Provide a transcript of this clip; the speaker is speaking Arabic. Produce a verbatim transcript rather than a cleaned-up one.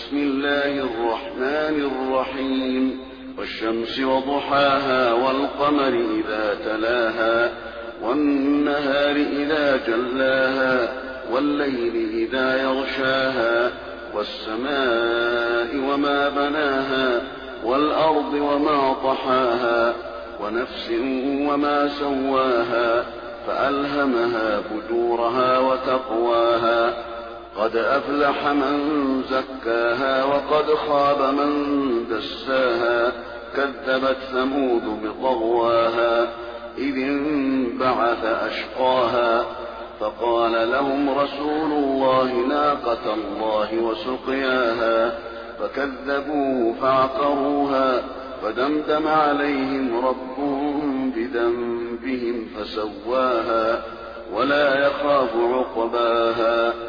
بسم الله الرحمن الرحيم والشمس وضحاها والقمر إذا تلاها والنهار إذا جلاها والليل إذا يغشاها والسماء وما بناها والأرض وما طحاها ونفس وما سواها فألهمها فجورها وتقواها قد أفلح من زكاها وقد خاب من دساها كذبت ثمود بطغواها إذ انبعث أشقاها فقال لهم رسول الله ناقة الله وسقياها فكذبوه فعقروها فدمدم عليهم ربهم بذنبهم فسواها ولا يخاف عقباها